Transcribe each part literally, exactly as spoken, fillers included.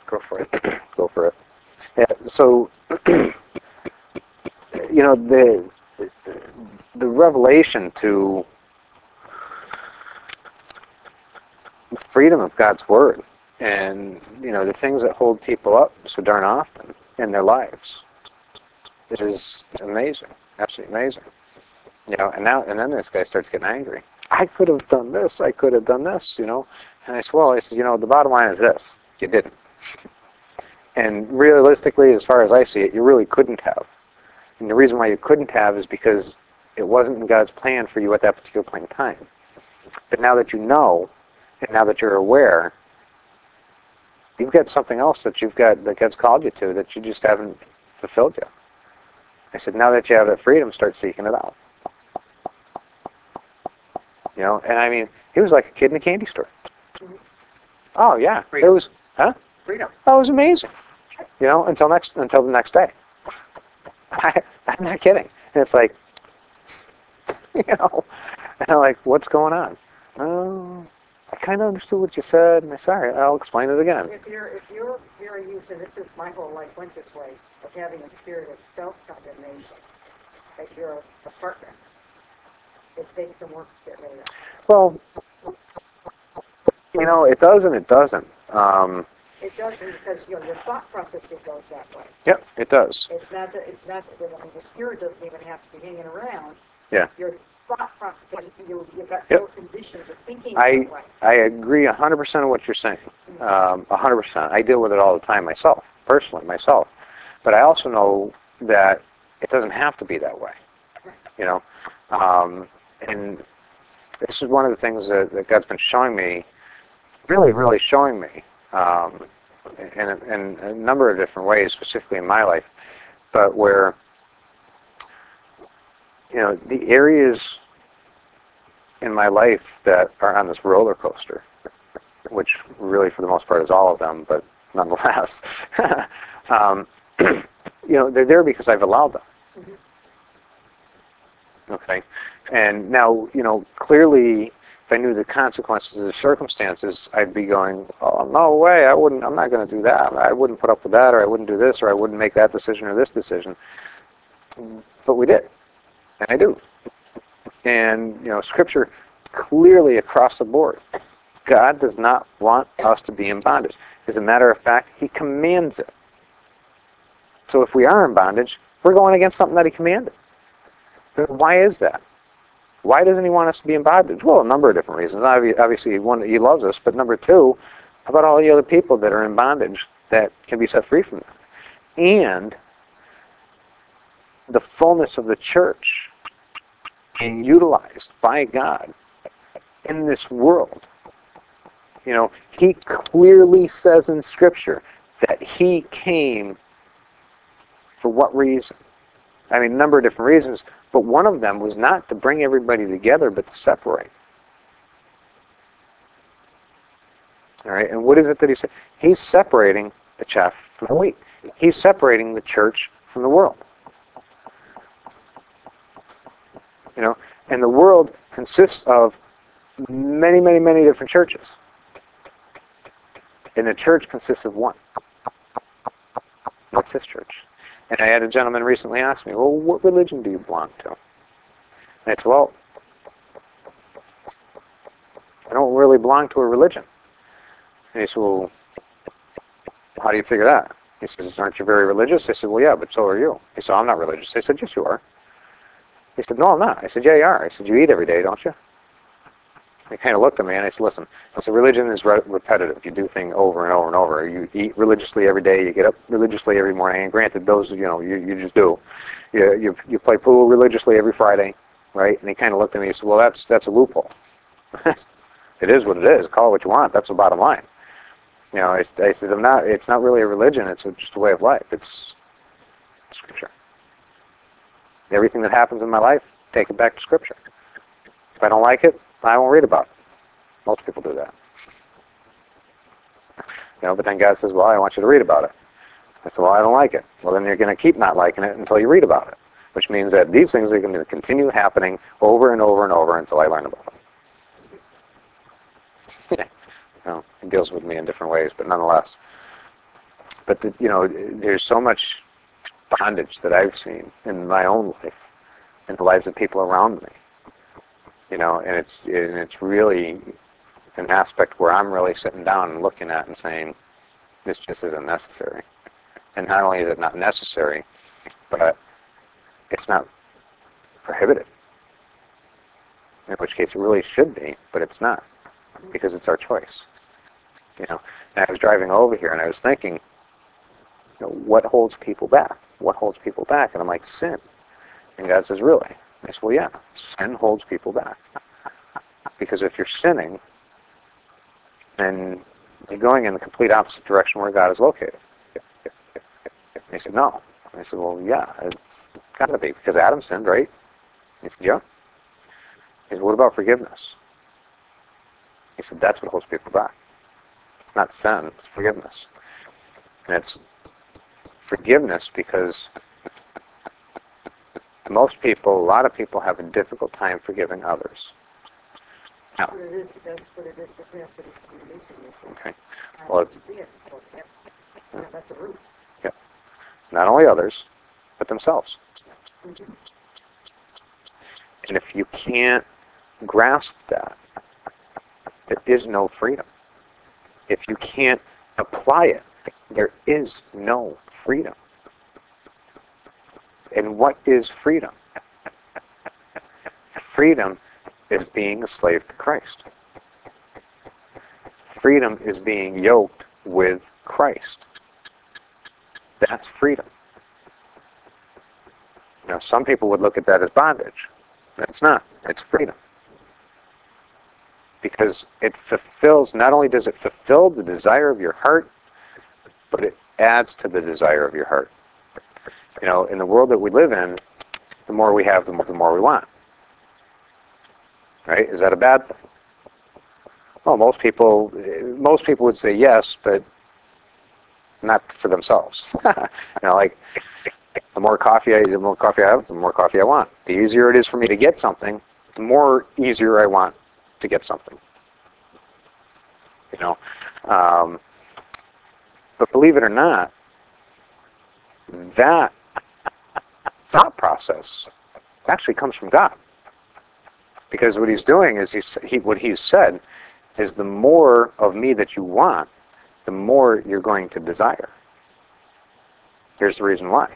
Go for it. Go for it. Yeah. So, you know, the the revelation to the freedom of God's word, and you know the things that hold people up so darn often in their lives, it is amazing, absolutely amazing. You know, and now and then this guy starts getting angry. I could have done this. I could have done this. You know, and I said, well, I said, you know, the bottom line is this: you didn't. And realistically, as far as I see it, you really couldn't have. And the reason why you couldn't have is because it wasn't in God's plan for you at that particular point in time. But now that you know, and now that you're aware, you've got something else that you've got that God's called you to that you just haven't fulfilled yet. I said, now that you have that freedom, start seeking it out. You know, and I mean, he was like a kid in a candy store. Oh yeah, Freedom. It was, huh? Freedom. Oh, it was amazing. You know, until next until the next day. I, I'm not kidding. And it's like, you know, and I'm like, what's going on? Oh, I kind of understood what you said, and I said, all right, I'll explain it again. If you're if you're very used, and this is my whole life went this way, of having a spirit of self-condemnation as your apartment, it takes some work to get rid of that. Well, you know, it does and it doesn't. Um, It doesn't because you know your thought process just goes that way. yep, it does. It's not that it's not that I mean, the spirit doesn't even have to be hanging around. Yeah. Your thought process, you you got Yep. so conditioned to thinking I that way. I agree one hundred percent of what you're saying. Um, one hundred percent. I deal with it all the time myself, personally, myself. But I also know that it doesn't have to be that way. You know, um, and this is one of the things that, that God's been showing me, really, really showing me, um, in, a, in a number of different ways, specifically in my life, but where, you know, the areas in my life that are on this roller coaster, which really for the most part is all of them, but nonetheless, um, you know, they're there because I've allowed them. Okay, and now, you know, clearly, if I knew the consequences of the circumstances, I'd be going, oh, no way, I wouldn't, I'm not going to do that. I wouldn't put up with that, or I wouldn't do this, or I wouldn't make that decision or this decision. But we did, and I do. And, you know, Scripture clearly across the board, God does not want us to be in bondage. As a matter of fact, He commands it. So if we are in bondage, we're going against something that He commanded. But why is that? Why doesn't He want us to be in bondage? Well, a number of different reasons. Obviously, one, He loves us, but number two, how about all the other people that are in bondage that can be set free from that? And the fullness of the church being utilized by God in this world. You know, He clearly says in Scripture that He came for what reason? I mean, a number of different reasons, but one of them was not to bring everybody together, but to separate. All right, and what is it that He said? He's separating the chaff from the wheat. He's separating the church from the world. You know, and the world consists of many, many, many different churches. And the church consists of one. That's His church. And I had a gentleman recently ask me, well, what religion do you belong to? And I said, well, I don't really belong to a religion. And he said, well, how do you figure that? He says, aren't you very religious? I said, well, yeah, but so are you. He said, I'm not religious. I said, yes, you are. He said, no, I'm not. I said, yeah, you are. I said, you eat every day, don't you? He kind of looked at me and I said, listen, I said, religion is re- repetitive. You do things over and over and over. You eat religiously every day. You get up religiously every morning. And granted, those, you know, you, you just do. You, you, you play pool religiously every Friday, right? And he kind of looked at me and he said, well, that's, that's a loophole. It is what it is. Call it what you want. That's the bottom line. You know, I, I said, I'm not, it's not really a religion. It's just a way of life. It's Scripture. Everything that happens in my life, take it back to Scripture. If I don't like it, I won't read about it. Most people do that. You know, but then God says, well, I want you to read about it. I said, well, I don't like it. Well, then you're going to keep not liking it until you read about it, which means that these things are going to continue happening over and over and over until I learn about them. You know, it deals with me in different ways, but nonetheless. But the, you know, there's so much bondage that I've seen in my own life, in the lives of people around me. You know, and it's and it's really an aspect where I'm really sitting down and looking at and saying, this just isn't necessary. And not only is it not necessary, but it's not prohibited. In which case it really should be, but it's not, because it's our choice. You know, and I was driving over here and I was thinking, you know, what holds people back? What holds people back? And I'm like, sin. And God says, really? I said, well, yeah, sin holds people back. Because if you're sinning, then you're going in the complete opposite direction where God is located. And he said, no. And I said, well, yeah, it's got to be, because Adam sinned, right? He said, yeah. He said, what about forgiveness? He said, that's what holds people back. It's not sin, it's forgiveness. And it's forgiveness because most people, a lot of people have a difficult time forgiving others. Now, That's what it is. That's what it is. That's what it's releasing you. okay. I Well, have to see it. Well, yeah. Yeah, that's the root. yeah. Not only others, but themselves. Mm-hmm. And if you can't grasp that, there is no freedom. If you can't apply it, there is no freedom. And what is freedom? Freedom is being a slave to Christ. Freedom is being yoked with Christ. That's freedom. Now, some people would look at that as bondage. It's not. It's freedom. Because it fulfills, not only does it fulfill the desire of your heart, but it adds to the desire of your heart. You know, in the world that we live in, the more we have, the more, the more we want. Right? Is that a bad thing? Well, most people, most people would say yes, but not for themselves. You know, like the more coffee I, the more coffee I have, the more coffee I want. The easier it is for me to get something, the more easier I want to get something. You know, um, but believe it or not, that thought process actually comes from God. Because what he's doing is he's, he, what he's said is the more of me that you want, the more you're going to desire. Here's the reason why.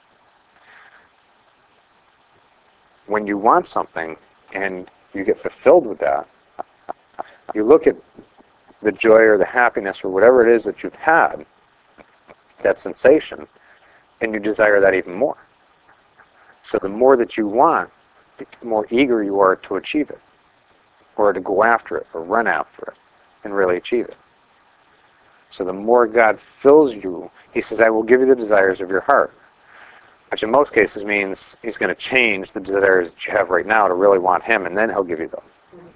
When you want something and you get fulfilled with that, you look at the joy or the happiness or whatever it is that you've had, that sensation, and you desire that even more. So the more that you want, the more eager you are to achieve it, or to go after it, or run after it, and really achieve it. So the more God fills you, he says, I will give you the desires of your heart. Which in most cases means he's going to change the desires that you have right now to really want him, and then he'll give you them.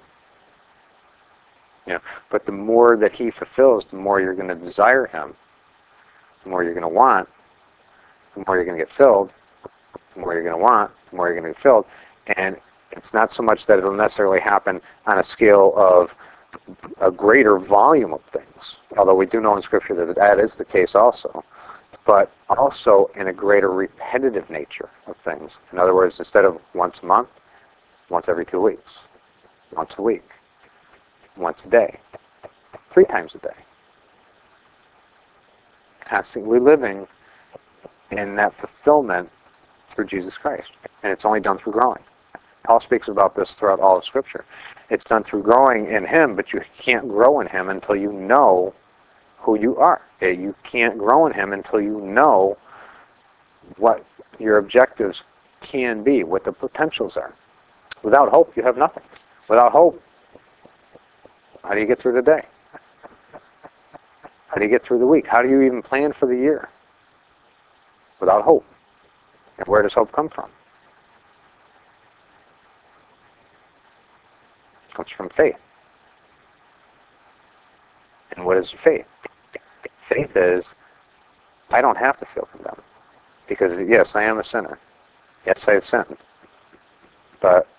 You know, but the more that he fulfills, the more you're going to desire him, the more you're going to want, the more you're going to get filled, the more you're going to want, the more you're going to get filled. And it's not so much that it'll necessarily happen on a scale of a greater volume of things, although we do know in Scripture that that is the case also, but also in a greater repetitive nature of things. In other words, instead of once a month, once every two weeks, once a week, once a day, three times a day. Constantly living in that fulfillment through Jesus Christ. And it's only done through growing. Paul speaks about this throughout all of Scripture. It's done through growing in him, but you can't grow in him until you know who you are. You can't grow in him until you know what your objectives can be, what the potentials are. Without hope, you have nothing. Without hope, how do you get through the day? How do you get through the week? How do you even plan for the year? Without hope. And where does hope come from? It comes from faith. And what is faith? Faith is, I don't have to feel condemned. Because yes, I am a sinner. Yes, I have sinned. But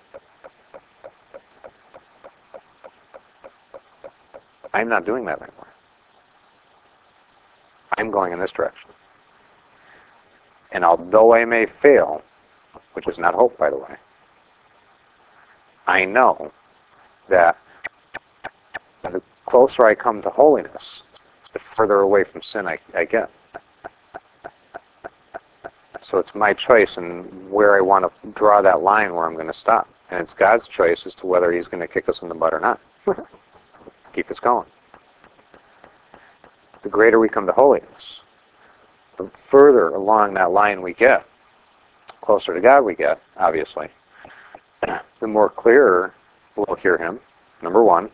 I'm not doing that anymore. I'm going in this direction. And although I may fail, which is not hope, by the way, I know that the closer I come to holiness, the further away from sin I, I get. So it's my choice and where I want to draw that line where I'm going to stop. And it's God's choice as to whether he's going to kick us in the butt or not. Keep us going. The greater we come to holiness, the further along that line we get, closer to God we get, obviously, the more clearer we'll hear him, number one,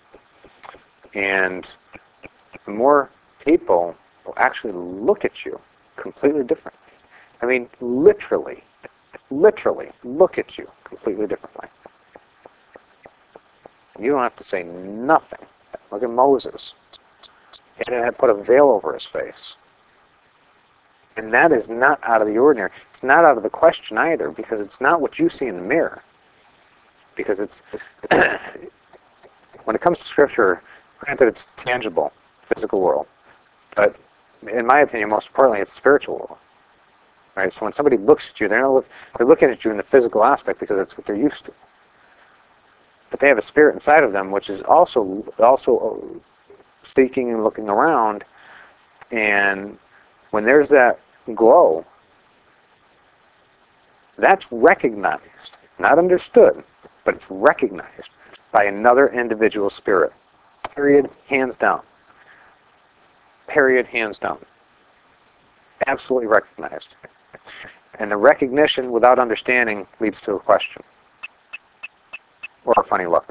and the more people will actually look at you completely differently. I mean, literally, literally look at you completely differently. You don't have to say nothing. Look at Moses. He had to put a veil over his face. And that is not out of the ordinary. It's not out of the question either, because it's not what you see in the mirror. Because it's, when it comes to Scripture, granted it's tangible, physical world, but in my opinion, most importantly, it's spiritual world. Right? So when somebody looks at you, they're, not look, they're looking at you in the physical aspect because that's what they're used to. But they have a spirit inside of them, which is also also seeking and looking around. And when there's that glow, that's recognized, not understood, but it's recognized by another individual spirit. Period, hands down. Period, hands down. Absolutely recognized. And the recognition without understanding leads to a question. Or a funny look.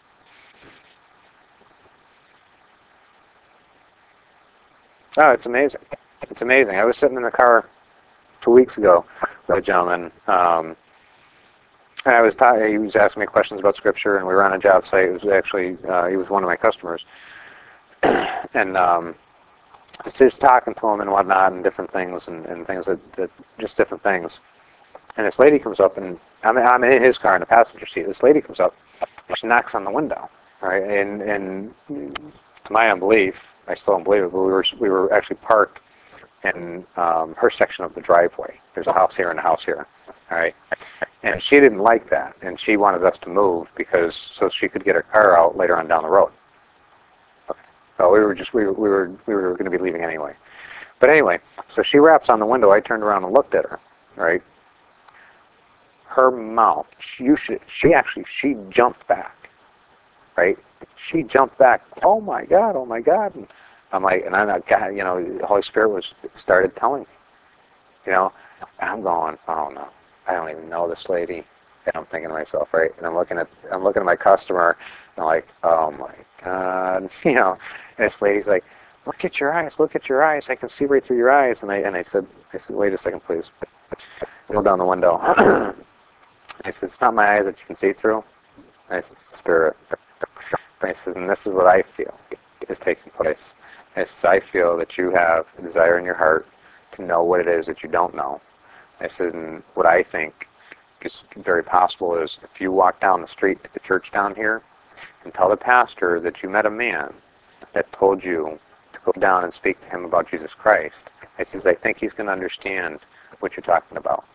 Oh, it's amazing. It's amazing. I was sitting in the car two weeks ago with a gentleman, um, and I was ta- he was asking me questions about Scripture, and we were on a job site. It was actually, uh, he was one of my customers. and um, I was just talking to him and whatnot, and different things, and, and things that, that, just different things. And this lady comes up, and I'm, I'm in his car in the passenger seat. This lady comes up, and she knocks on the window, right? And, and to my unbelief, I still don't believe it, but we were we were actually parked in um, her section of the driveway. There's a house here and a house here, all right? And she didn't like that, and she wanted us to move because so she could get her car out later on down the road. Okay. So we were just we were we were we were going to be leaving anyway. But anyway, so she raps on the window. I turned around and looked at her, right? Her mouth, she, you should, she actually, she jumped back, right? She jumped back. Oh my God, oh my God. And I'm like, and I'm not, God, you know, the Holy Spirit was, started telling me, you know, and I'm going, oh no, I don't even know this lady. And I'm thinking to myself, right? And I'm looking at, I'm looking at my customer, and I'm like, oh my God, you know, and this lady's like, look at your eyes, look at your eyes. I can see right through your eyes. And I, and I said, I said, wait a second, please. Roll down the window. I said, it's not my eyes that you can see through. I said, it's the Spirit. I said, and this is what I feel is taking place. I said, I feel that you have a desire in your heart to know what it is that you don't know. I said, and what I think is very possible is if you walk down the street to the church down here and tell the pastor that you met a man that told you to go down and speak to him about Jesus Christ, I says, I think he's going to understand what you're talking about.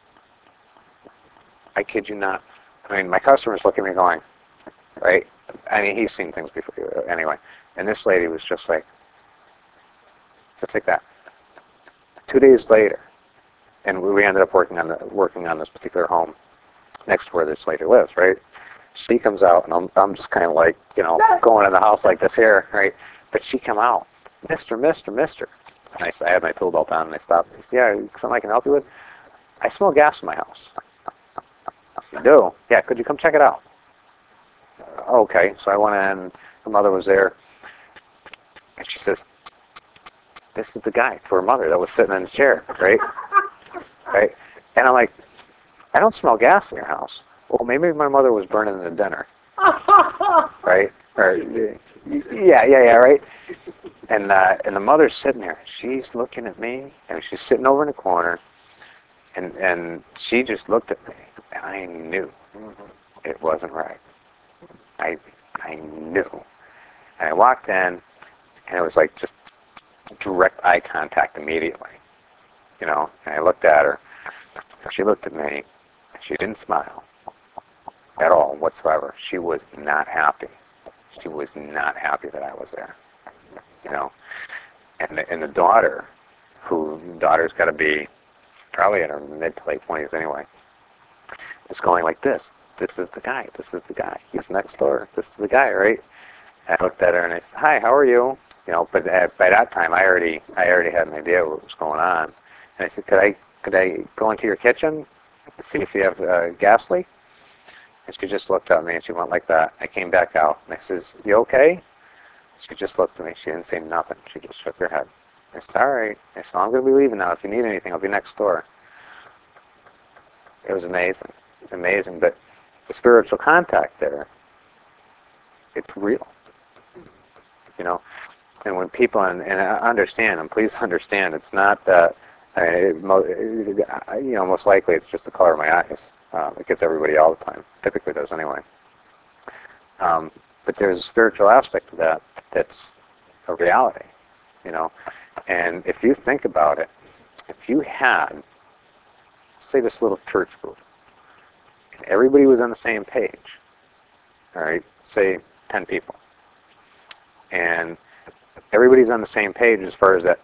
I kid you not. I mean, my customers look at me going, right? I mean, he's seen things before anyway. And this lady was just like, just like that. Two days later, and we ended up working on the, working on this particular home next to where this lady lives, right? She comes out, and I'm, I'm just kind of like, you know, going in the house like this here, right? But she come out, Mister, Mister, Mister. And I, I had my tool belt on, and I stopped. I said, yeah, something I can help you with? I smell gas in my house. You do? Yeah, could you come check it out? Okay, so I went in, her mother was there, and she says, this is the guy to her mother that was sitting in the chair, right? Right? And I'm like, I don't smell gas in your house. Well, maybe my mother was burning the dinner. Right? Or, yeah, yeah, yeah, right? And uh, and the mother's sitting there. She's looking at me, and she's sitting over in the corner, and, and she just looked at me, and I knew it wasn't right. I I knew. And I walked in, and it was like just direct eye contact immediately. You know, and I looked at her. She looked at me. She didn't smile at all whatsoever. She was not happy. She was not happy that I was there. You know, and the, and the daughter, who daughter's got to be probably in her mid to late twenties anyway, is going like this. This is the guy. This is the guy. He's next door. This is the guy, right? And I looked at her and I said, "Hi, how are you?" You know, but at, by that time I already I already had an idea what was going on. And I said, "Could I could I go into your kitchen to see if you have a gas leak?" And she just looked at me and she went like that. I came back out and I says, "You okay?" She just looked at me. She didn't say nothing. She just shook her head. I said, "All right." I said, "I'm going to be leaving now. If you need anything, I'll be next door." It was amazing. Amazing. But the spiritual contact there, it's real. You know, and when people, and, and I understand, and please understand, it's not that, I mean, it, mo- it, you know, most likely it's just the color of my eyes. Um, it gets everybody all the time. Typically does anyway. Um, but there's a spiritual aspect to that that's a reality, you know. And if you think about it, if you had, say, this little church group, and everybody was on the same page, all right, say ten people, and everybody's on the same page as far as that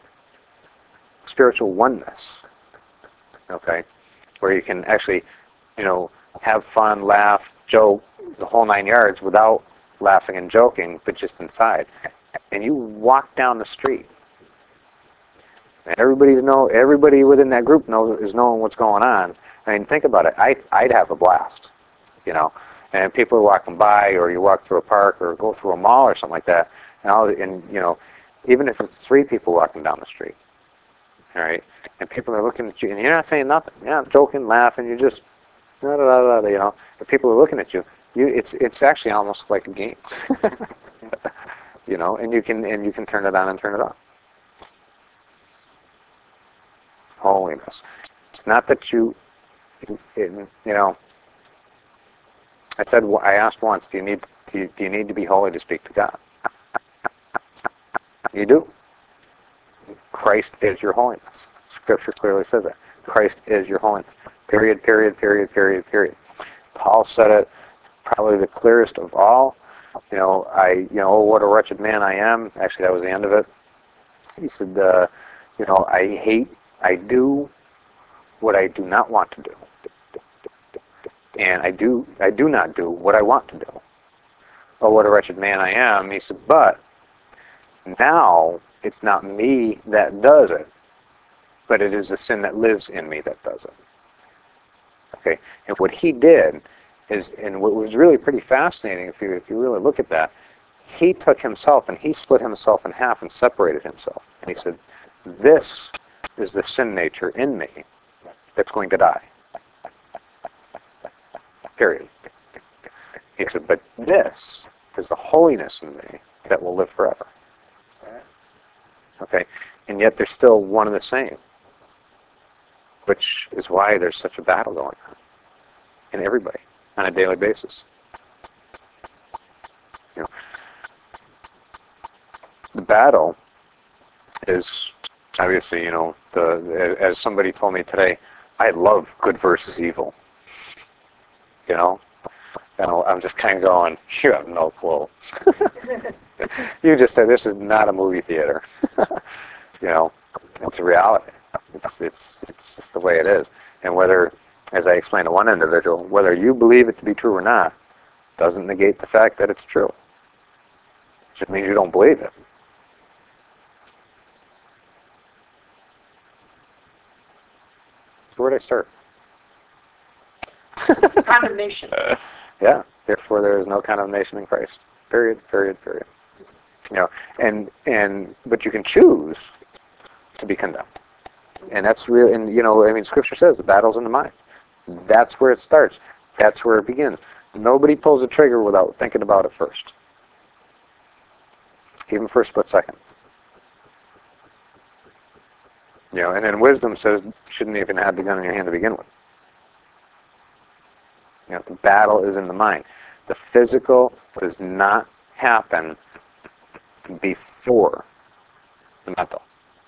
spiritual oneness, okay, where you can actually, you know, have fun, laugh, joke, the whole nine yards without laughing and joking, but just inside. And you walk down the street, and everybody's know, everybody within that group knows is knowing what's going on. I mean, think about it. I, I'd have a blast, you know. And people are walking by, or you walk through a park, or go through a mall, or something like that. And, all, and you know, even if it's three people walking down the street, all right, and people are looking at you, and you're not saying nothing. You're not joking, laughing. You're just, da, da, da, da, you know. But people are looking at you. You, it's it's actually almost like a game, you know. And you can and you can turn it on and turn it off. Holiness. It's not that you, it, you know. I said I asked once, do you need do you, do you need to be holy to speak to God? You do. Christ is your holiness. Scripture clearly says that. Christ is your holiness. Period, period, period, period, period. Paul said it probably the clearest of all. You know, I, you know, oh, what a wretched man I am. Actually, that was the end of it. He said, uh, you know, I hate, I do what I do not want to do. And I do, I do not do what I want to do. Oh, what a wretched man I am. He said, but now it's not me that does it, but it is the sin that lives in me that does it. Okay, and what he did is, and what was really pretty fascinating, if you if you really look at that, he took himself and he split himself in half and separated himself. And he said, "This is the sin nature in me that's going to die." Period. He said, "But this is the holiness in me that will live forever." Okay, and yet they're still one and the same, which is why there's such a battle going on in everybody on a daily basis. You know, the battle is obviously, you know, the as somebody told me today, I love good versus evil. You know, and I'm just kind of going, you have no clue. You just said this is not a movie theater. You know, it's a reality. It's, it's it's just the way it is. And whether, as I explained to one individual, whether you believe it to be true or not, doesn't negate the fact that it's true. It just means you don't believe it. So where did I start? Condemnation. Yeah. Therefore, there is no condemnation in Christ. Period. Period. Period. You know, and and but you can choose to be condemned, and that's real. And you know, I mean, Scripture says the battle's in the mind. That's where it starts. That's where it begins. Nobody pulls the trigger without thinking about it first, even for a split second. You know, and then wisdom says you shouldn't even have the gun in your hand to begin with. You know, the battle is in the mind. The physical does not happen before the mental,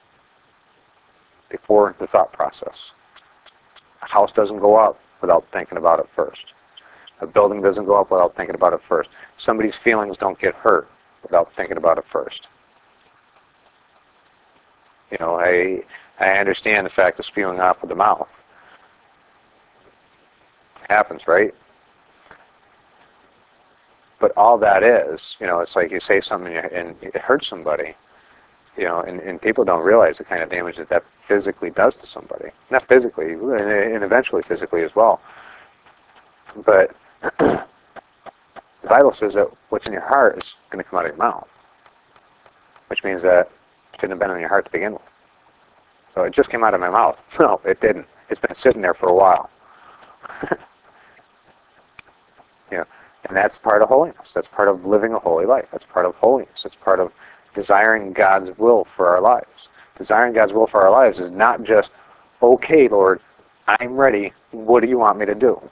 before the thought process. A house doesn't go up without thinking about it first. A building doesn't go up without thinking about it first. Somebody's feelings don't get hurt without thinking about it first. You know, I I understand the fact of spewing out of the mouth. It happens, right? But all that is, you know, it's like you say something and it hurts somebody, you know, and, and people don't realize the kind of damage that that physically does to somebody. Not physically, and eventually physically as well. But the Bible says that what's in your heart is going to come out of your mouth, which means that it shouldn't have been in your heart to begin with. So it just came out of my mouth. No, it didn't. It's been sitting there for a while. You know, and that's part of holiness. That's part of living a holy life. That's part of holiness. It's part of desiring God's will for our lives. Desiring God's will for our lives is not just, okay, Lord, I'm ready. What do you want me to do?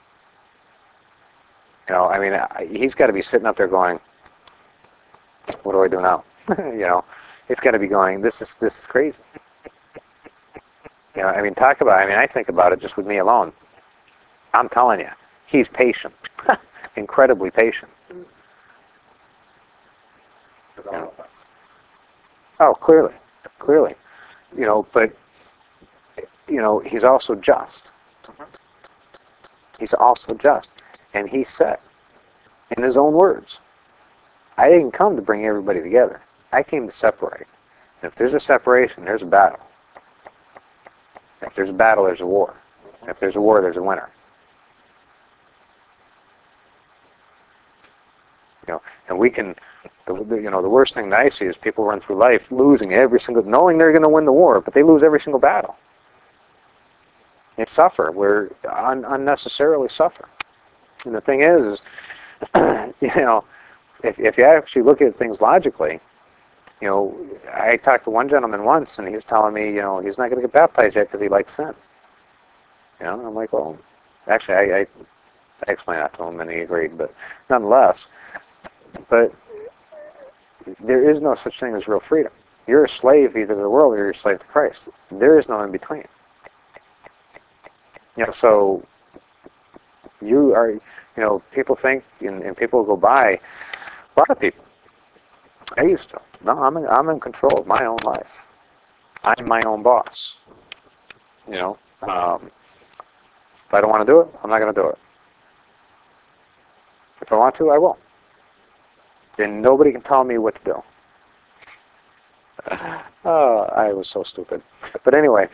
You know, I mean, he's got to be sitting up there going, what do I do now? You know, he's got to be going, this is this is crazy. You know, I mean, talk about, I mean, I think about it just with me alone. I'm telling you, he's patient. Incredibly patient. With all of us. Oh, clearly. Clearly. You know, but, you know, he's also just. He's also just. And he said, in his own words, I didn't come to bring everybody together. I came to separate. And if there's a separation, there's a battle. If there's a battle, there's a war. If there's a war, there's a winner. You know, and we can, the, you know, the worst thing that I see is people run through life losing every single, knowing they're going to win the war, but they lose every single battle. They suffer. We're un, unnecessarily suffer. And the thing is, is you know, if, if you actually look at things logically, you know, I talked to one gentleman once, and he was telling me, you know, he's not going to get baptized yet because he likes sin. You know, I'm like, well, actually, I, I, I explained that to him, and he agreed. But nonetheless, but there is no such thing as real freedom. You're a slave either to the world or you're a slave to Christ. There is no in between. You know, so you are, you know, people think, and, and people go by, a lot of people, I used to, no, I'm in, I'm in control of my own life. I'm my own boss. You know, um, if I don't want to do it, I'm not going to do it. If I want to, I will. And nobody can tell me what to do. Oh, I was so stupid. But anyway.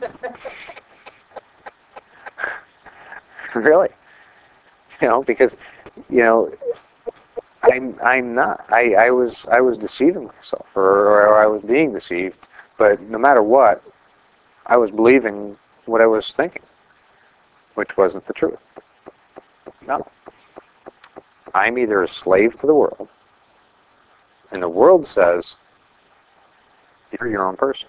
Really. You know, because, you know, I'm I'm not. I, I was I was deceiving myself, or, or I was being deceived. But no matter what, I was believing what I was thinking, which wasn't the truth. No. I'm either a slave to the world, and the world says, you're your own person.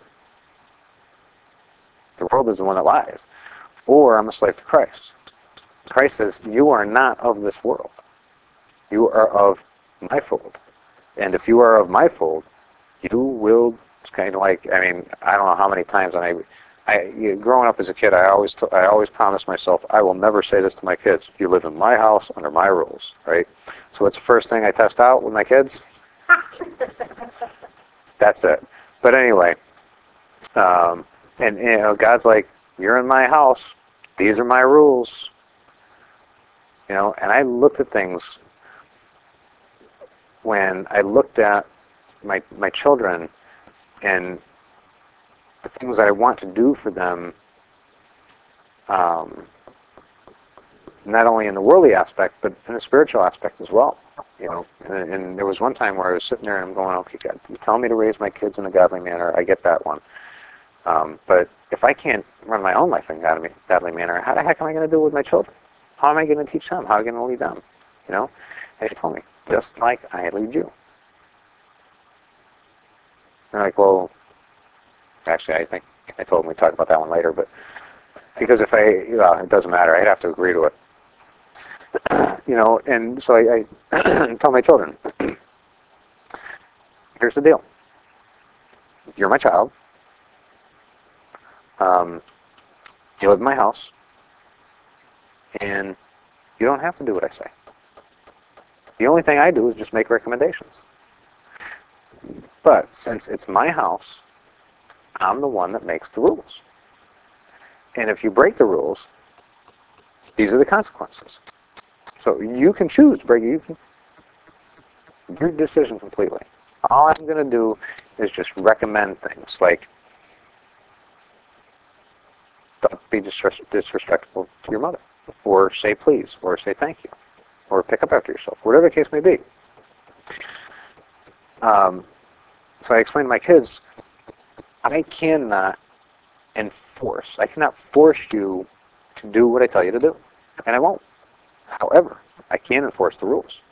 The world is the one that lies. Or I'm a slave to Christ. Christ says, you are not of this world. You are of my fold. And if you are of my fold, you will, it's kind of like, I mean, I don't know how many times, and I, I you know, growing up as a kid, I always, t- I always promised myself, I will never say this to my kids. You live in my house under my rules, right? So what's the first thing I test out with my kids? That's it. But anyway, um, and, you know, God's like, you're in my house. These are my rules. You know, and I looked at things when I looked at my my children and the things that I want to do for them, um, not only in the worldly aspect, but in the spiritual aspect as well. You know, and, and there was one time where I was sitting there and I'm going, okay, God, you tell me to raise my kids in a godly manner. I get that one. Um, but if I can't run my own life in a godly, godly manner, how the heck am I going to do it with my children? How am I going to teach them? How am I going to lead them? You know? And he told me, just like I lead you. And I'm like, well, actually, I think I told him we'd talk about that one later, but because if I, well, it doesn't matter. I'd have to agree to it. You know, and so I, I tell my children, here's the deal. you're my child. Um, you live in my house. And you don't have to do what I say. The only thing I do is just make recommendations. But since it's my house, I'm the one that makes the rules. And if you break the rules, these are the consequences. So you can choose to break it. You can, your decision completely. All I'm going to do is just recommend things like don't be disres- disrespectful to your mother, or say please, or say thank you, or pick up after yourself, whatever the case may be. Um, so I explain to my kids, I cannot enforce, I cannot force you to do what I tell you to do, and I won't. However, I can enforce the rules.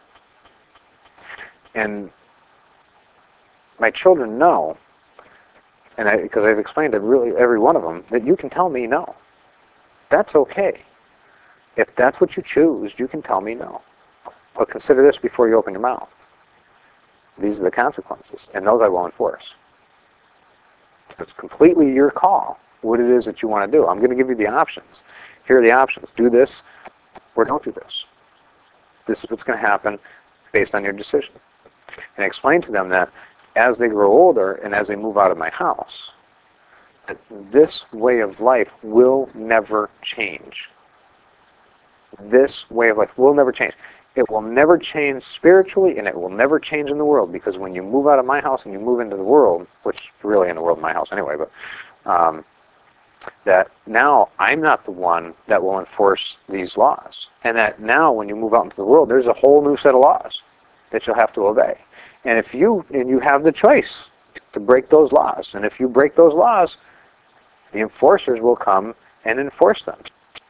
And my children know, and I, because I've explained to really every one of them, that you can tell me no. That's okay. If that's what you choose, you can tell me no. But consider this before you open your mouth. These are the consequences, and those I will enforce. It's completely your call what it is that you want to do. I'm going to give you the options. Here are the options. Do this or don't do this. This is what's going to happen based on your decision. And I explain to them that as they grow older and as they move out of my house, that this way of life will never change. This way of life will never change. It will never change spiritually, and it will never change in the world, because when you move out of my house and you move into the world, which really in the world of my house anyway, but um, that now I'm not the one that will enforce these laws. And that now when you move out into the world, there's a whole new set of laws that you'll have to obey. And if you, and you have the choice to break those laws. And if you break those laws, the enforcers will come and enforce them.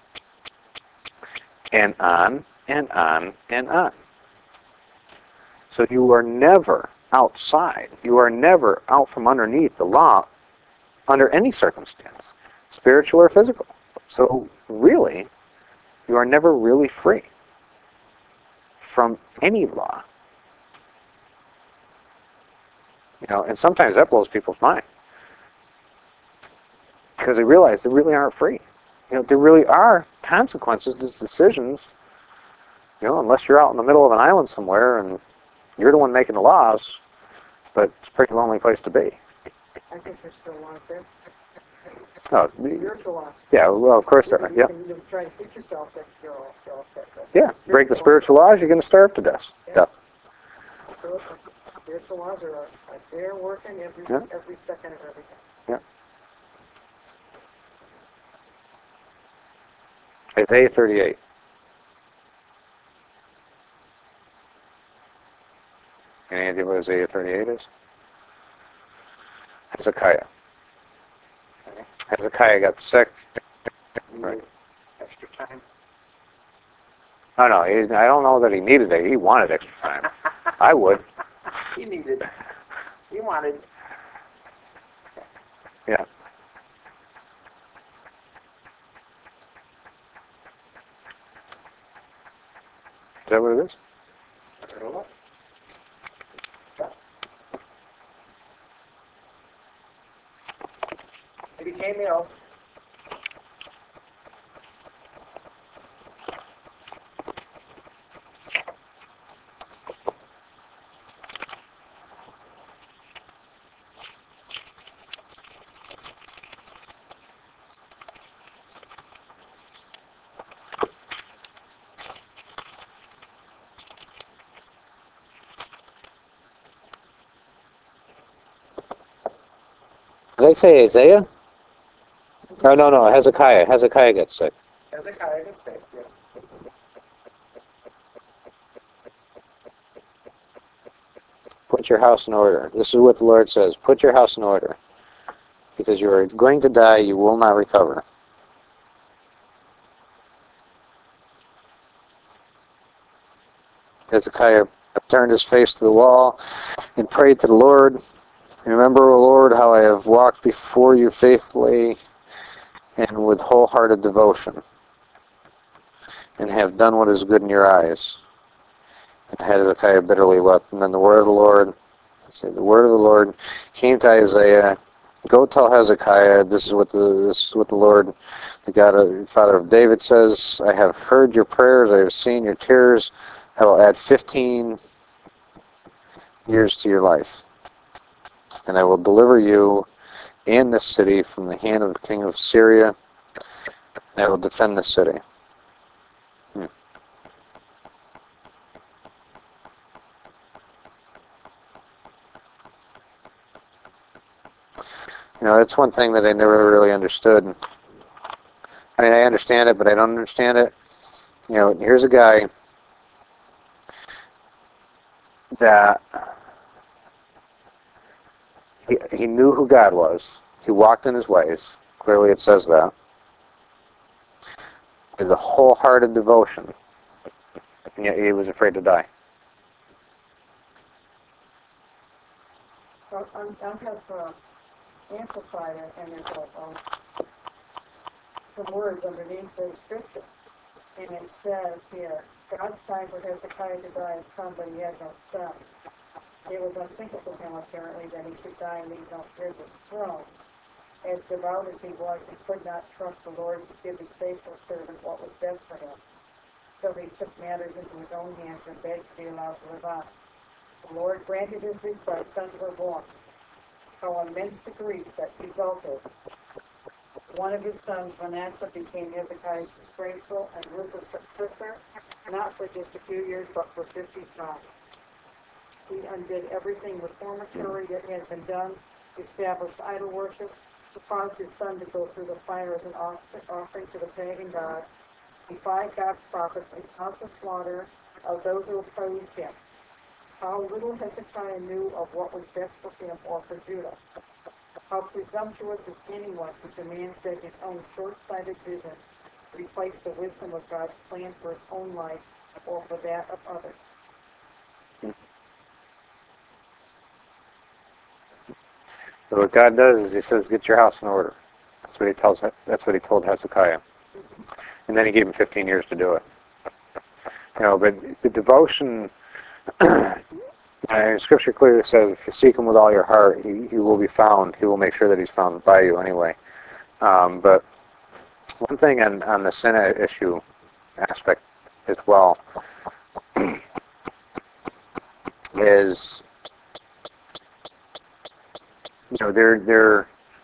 And on and on and on. So you are never outside. You are never out from underneath the law under any circumstance, spiritual or physical. So really, you are never really free from any law. You know, and sometimes that blows people's mind, because they realize they really aren't free. You know, there really are consequences to decisions. You know, unless you're out in the middle of an island somewhere and you're the one making the laws, but it's a pretty lonely place to be. I think there's still laws there. Oh, the, Spiritual laws. yeah, well, of course there are. You Yeah, can, you can try to teach yourself that you're all, you're all set. But yeah. Break the spiritual laws, you're going to starve to death. Yeah. Death. Absolutely. Spiritual laws are, are there working every Yeah. every second of every day. Yeah. Isaiah thirty-eight. Any idea what Isaiah thirty-eight is? Hezekiah. Hezekiah got sick. Right. Extra time. Oh no, he, I don't know that he needed it. He wanted extra time. I would. He needed. He wanted. Yeah. Is that what it is? I don't know. He became ill. Did I say Isaiah? Oh no, no, Hezekiah. Hezekiah got sick. Hezekiah was sick. Yeah. Put your house in order. This is what the Lord says. Put your house in order, because you are going to die. You will not recover. Hezekiah turned his face to the wall and prayed to the Lord. Remember, O Lord, how I have walked before you faithfully and with wholehearted devotion, and have done what is good in your eyes. And Hezekiah bitterly wept. And then the word of the Lord let's see, the word of the Lord came to Isaiah. Go tell Hezekiah, this is what the this is what the Lord, the God of Father of David says. I have heard your prayers. I have seen your tears. I will add fifteen years to your life, and I will deliver you and this city from the hand of the king of Syria, and I will defend the city. Hmm. You know, that's one thing that I never really understood. I mean, I understand it, but I don't understand it. You know, here's a guy that he, he knew who God was. He walked in his ways. Clearly it says that. With a wholehearted devotion. And yet he was afraid to die. So I'm, I have uh, amplified it, and there's a, um, some words underneath the scripture. And it says here, God's time for Hezekiah to die has come, but he had no son. It was unthinkable to him, apparently, that he should die and leave no heirs of his throne. As devout as he was, he could not trust the Lord to give his faithful servant what was best for him. So he took matters into his own hands and begged to be allowed to live on. The Lord granted his request. Sons were born. How immense the grief that resulted. One of his sons, Manasseh, became Hezekiah's disgraceful and ruthless successor, not for just a few years, but for fifty-five. He undid everything reformatory that had been done, established idol worship, caused his son to go through the fire as an offering to the pagan god, defied God's prophets, and caused the slaughter of those who opposed him. How little Hezekiah knew of what was best for him or for Judah. How presumptuous is anyone who demands that his own short-sighted vision replace the wisdom of God's plan for his own life or for that of others. So what God does is he says, get your house in order. That's what he tells. That's what he told Hezekiah. And then he gave him fifteen years to do it. You know, but the devotion, and Scripture clearly says, if you seek him with all your heart, he, he will be found. He will make sure that he's found by you anyway. Um, but one thing on, on the sin issue aspect as well is, you know, they're, they're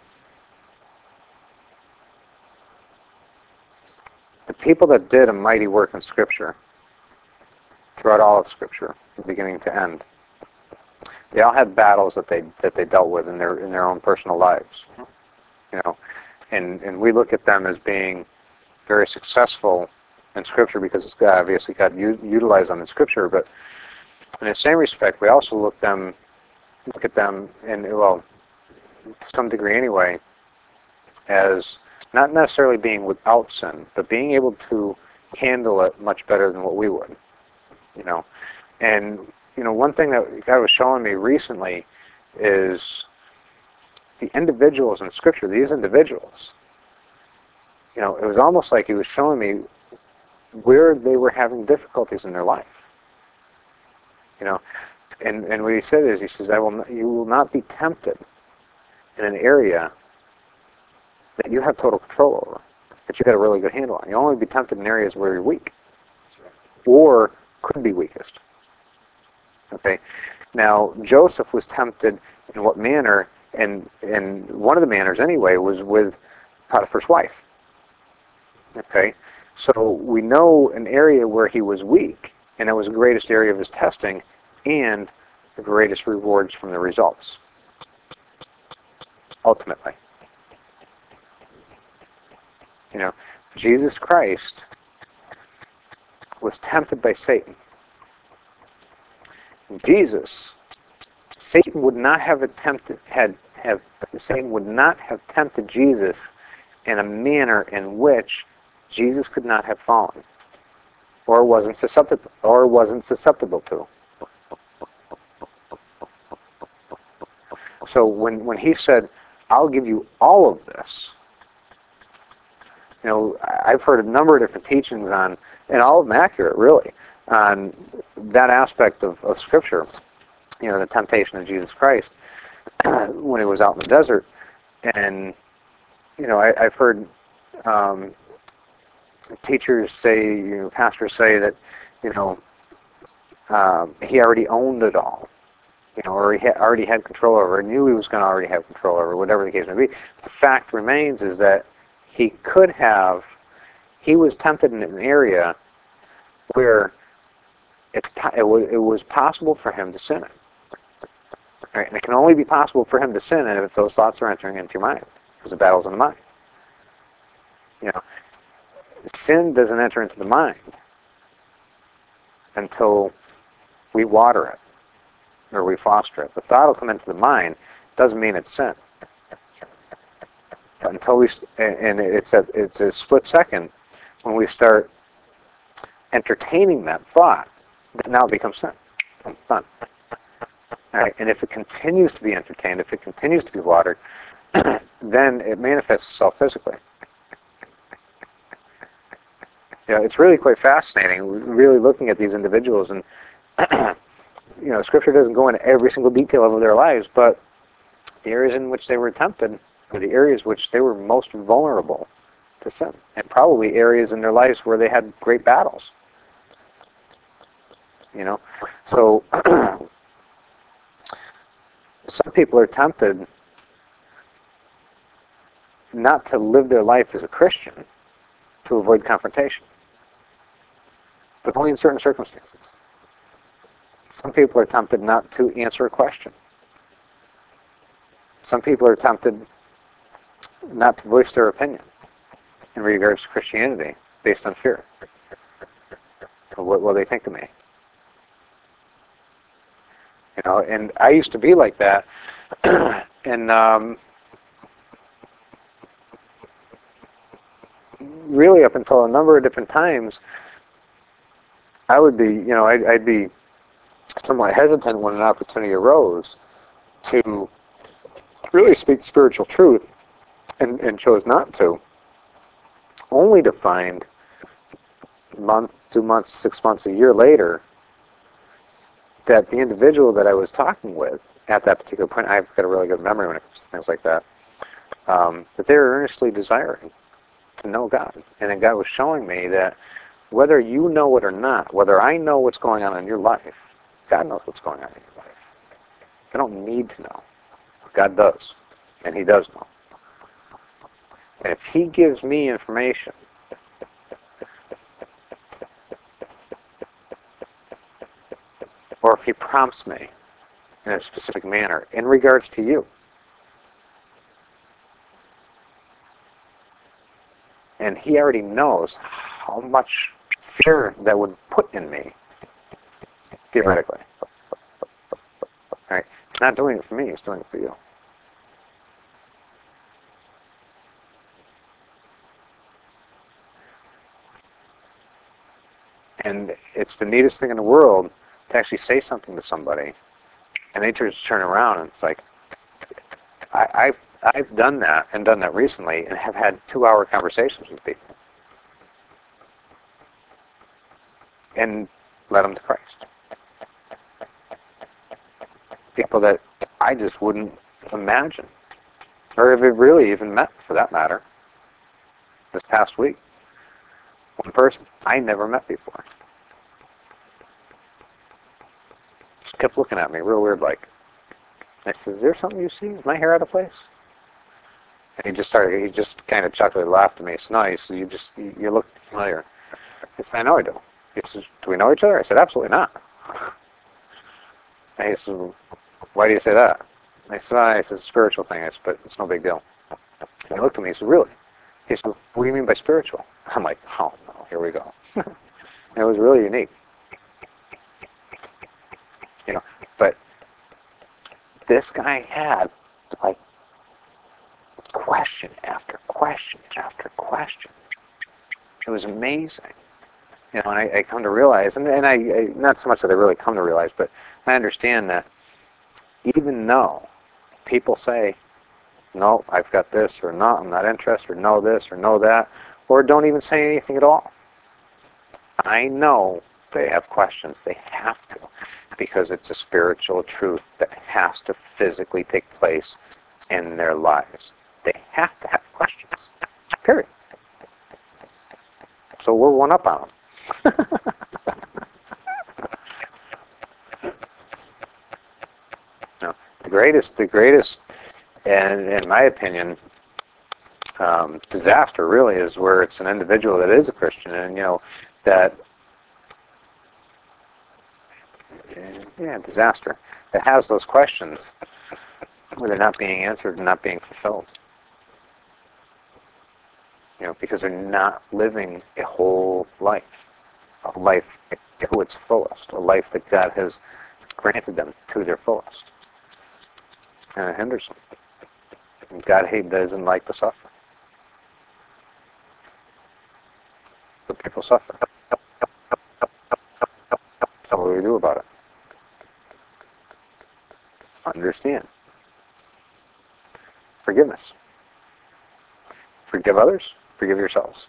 the people that did a mighty work in Scripture, throughout all of Scripture, from beginning to end. They all had battles that they that they dealt with in their in their own personal lives, you know, and and we look at them as being very successful in Scripture because God obviously God u- utilized them in Scripture. But in the same respect, we also look them look at them, and well, to some degree anyway, as not necessarily being without sin, but being able to handle it much better than what we would, you know, and. You know, one thing that God was showing me recently is the individuals in Scripture, these individuals, you know, it was almost like he was showing me where they were having difficulties in their life. You know, and, and what he said is, he says, I will not, you will not be tempted in an area that you have total control over, that you got a really good handle on. You'll only be tempted in areas where you're weak, or could be weakest. Okay. Now, Joseph was tempted in what manner, and, and one of the manners anyway was with Potiphar's wife. Okay. So we know an area where he was weak, and that was the greatest area of his testing, and the greatest rewards from the results. Ultimately. You know, Jesus Christ was tempted by Satan. Jesus, Satan would not have attempted, had, have, Satan would not have tempted Jesus in a manner in which Jesus could not have fallen, or wasn't susceptible, or wasn't susceptible to. So when, when he said, I'll give you all of this, you know, I've heard a number of different teachings on, and all of them accurate, really, on that aspect of, of Scripture. you know, the temptation of Jesus Christ when he was out in the desert. And, you know, I, I've heard um, teachers say, you know, pastors say that, you know, um, he already owned it all, you know, or he ha- already had control over it, knew he was going to already have control over it, whatever the case may be. But the fact remains is that he could have, he was tempted in an area where it's, it, was, it was possible for him to sin. Right? And it can only be possible for him to sin if those thoughts are entering into your mind, because the battle's in the mind. You know, sin doesn't enter into the mind until we water it or we foster it. The thought will come into the mind. Doesn't mean it's sin. But until we, and it's a it's a split second when we start entertaining that thought, that now it becomes sin. Done. All right? And if it continues to be entertained, if it continues to be watered, then it manifests itself physically. Yeah, it's really quite fascinating, really looking at these individuals, and you know, Scripture doesn't go into every single detail of their lives, but the areas in which they were tempted were the areas which they were most vulnerable to sin, and probably areas in their lives where they had great battles. You know, so some people are tempted not to live their life as a Christian to avoid confrontation, but only in certain circumstances. Some people are tempted not to answer a question. Some people are tempted not to voice their opinion in regards to Christianity based on fear. What will they think of me? You know, and I used to be like that, and um, really up until a number of different times, I would be, you know, I'd, I'd be somewhat hesitant when an opportunity arose to really speak spiritual truth, and, and chose not to, only to find a month, two months, six months, a year later, that the individual that I was talking with at that particular point, I've got a really good memory when it comes to things like that, um, that they were earnestly desiring to know God. And then God was showing me that whether you know it or not, whether I know what's going on in your life, God knows what's going on in your life. I don't need to know. God does. And He does know. And if He gives me information, or if He prompts me in a specific manner in regards to you, and He already knows how much fear that would put in me, theoretically. Right? He's not doing it for me, He's doing it for you. And it's the neatest thing in the world to actually say something to somebody, and they just turn around and it's like, I, I've, I've done that, and done that recently, and have had two-hour conversations with people. And led them to Christ. People that I just wouldn't imagine, or have really even met, for that matter, this past week. One person I never met before. Just kept looking at me real weird like. I said, is there something you see? Is my hair out of place? And he just started, he just kind of chuckled, laughed at me. He said, no, he said, you just, you, you look familiar. I said, I know I do. He says, do we know each other? I said, absolutely not. And he said, why do you say that? I said, ah, it's a spiritual thing. I said, but it's no big deal. And he looked at me, he said, really? He said, what do you mean by spiritual? I'm like, oh, no, here we go. And it was really unique. You know, but this guy had, like, question after question after question. It was amazing. You know, and I, I come to realize, and, and I, I, not so much that I really come to realize, but I understand that even though people say, no, I've got this, or no, I'm not interested, or no this, or no that, or don't even say anything at all, I know they have questions. They have to. because it's a spiritual truth that has to physically take place in their lives. They have to have questions. Period. So we're one up on them. No, the greatest, the greatest, and in my opinion, um, disaster really is where it's an individual that is a Christian, and you know that, yeah, disaster that has those questions where they're not being answered and not being fulfilled. You know, because they're not living a whole life, a life to its fullest, a life that God has granted them to their fullest. And it hinders them. And God hate doesn't like to suffer. But people suffer. So what do we do about it? Understand. Forgiveness. Forgive others, forgive yourselves.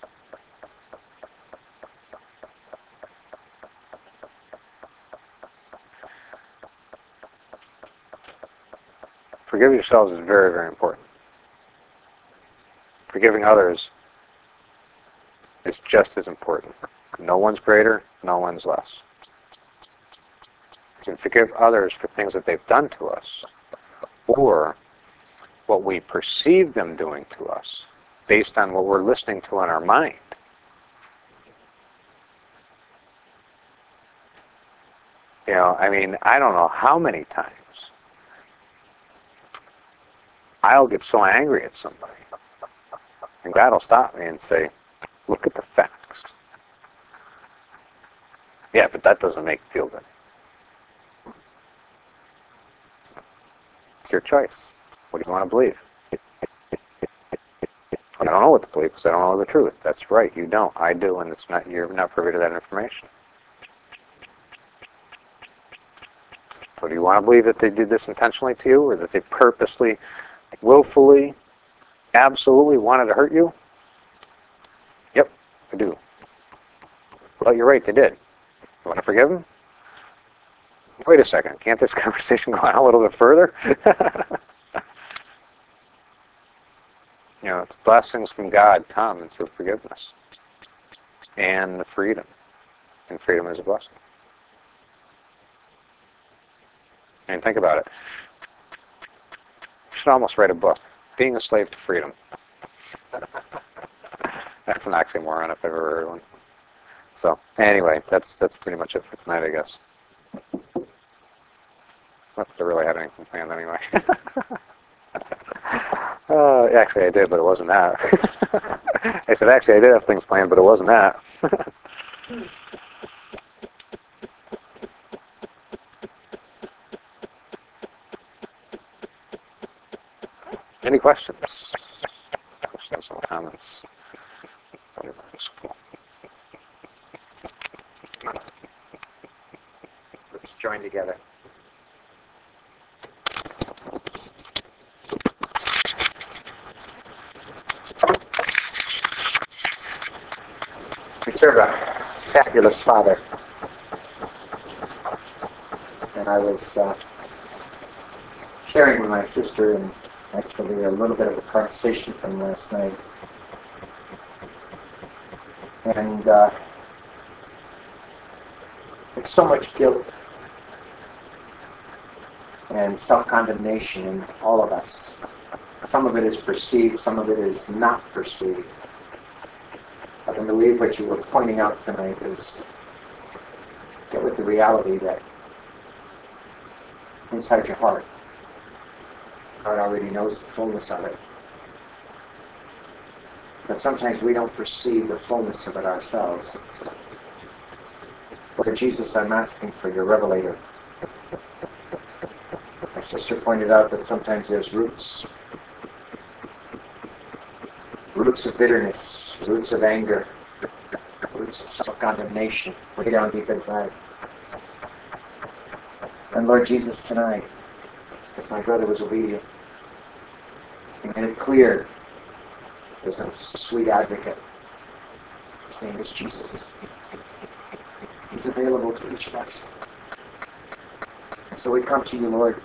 Forgive yourselves is very, very important. Forgiving others is just as important. No one's greater, no one's less. To forgive others for things that they've done to us, or what we perceive them doing to us, based on what we're listening to in our mind. You know, I mean, I don't know how many times I'll get so angry at somebody, and God will stop me and say, look at the facts. Yeah, but that doesn't make you feel good. It's your choice. What do you want to believe? I don't know what to believe because I don't know the truth. That's right, you don't. I do, and it's not. You're not privy to that information. So do you want to believe that they did this intentionally to you, or that they purposely, willfully, absolutely wanted to hurt you? Yep, I do. Well, you're right, they did. You want to forgive them? Wait a second, can't this conversation go on a little bit further? You know, the blessings from God come through forgiveness and the freedom. And freedom is a blessing. And think about it. You should almost write a book, Being a Slave to Freedom. That's an oxymoron if I've ever heard one. So, anyway, that's that's pretty much it for tonight, I guess. Not that I really had anything planned anyway. uh, actually, I did, but it wasn't that. I said, actually, I did have things planned, but it wasn't that. Any questions? Questions or comments? Let's join together. We serve a fabulous Father. And I was uh, sharing with my sister, and actually a little bit of a conversation from last night. And uh, there's so much guilt and self-condemnation in all of us. Some of it is perceived, some of it is not perceived. But I believe what you were pointing out tonight is get with the reality that inside your heart, God already knows the fullness of it. But sometimes we don't perceive the fullness of it ourselves. It's, Lord Jesus, I'm asking for your revelator. My sister pointed out that sometimes there's roots. Roots of bitterness, roots of anger, roots of self-condemnation way down deep inside. And Lord Jesus, tonight, if my brother was obedient, he made it clear there's a sweet advocate. His name is Jesus. He's available to each of us. So we come to you, Lord.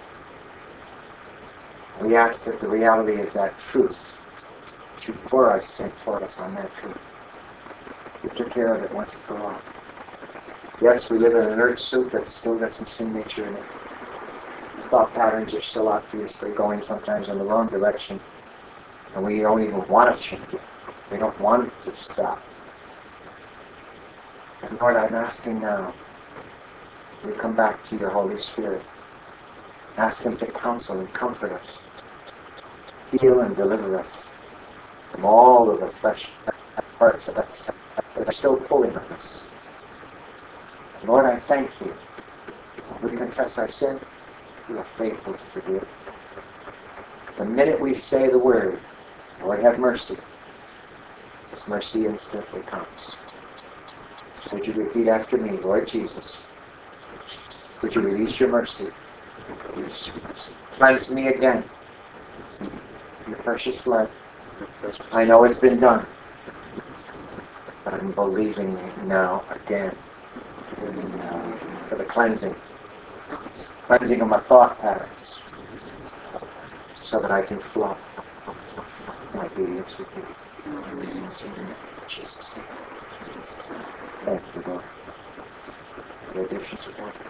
We ask that the reality of that truth, that you pour our sin for us on that truth. You took care of it once and for all. Yes, we live in an earth suit that's still got some sin nature in it. The thought patterns are still obviously going sometimes in the wrong direction. And we don't even want to change it. We don't want it to stop. And Lord, I'm asking now, we come back to your Holy Spirit. Ask him to counsel and comfort us. Heal and deliver us from all of the flesh parts of us that are still pulling on us. Lord, I thank you. We confess our sin. You are faithful to forgive. The minute we say the word, Lord, have mercy, this mercy instantly comes. So would you repeat after me, Lord Jesus? Would you release your mercy? Cleanse me again. Your precious blood. I know it's been done, but I'm believing now again for the cleansing. Cleansing of my thought patterns so that I can flow in obedience with you. Jesus. Thank you, Lord. The additions of God.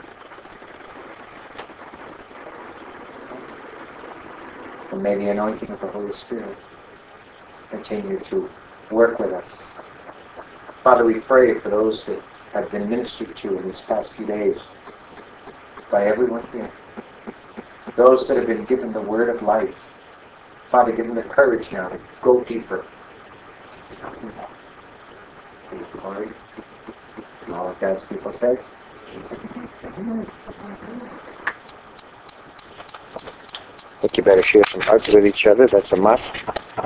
And may the anointing of the Holy Spirit continue to work with us. Father, we pray for those that have been ministered to in these past few days by everyone here. Those that have been given the word of life. Father, give them the courage now to go deeper. Glory. And all of God's people say, I think you better share some hugs with each other. That's a must.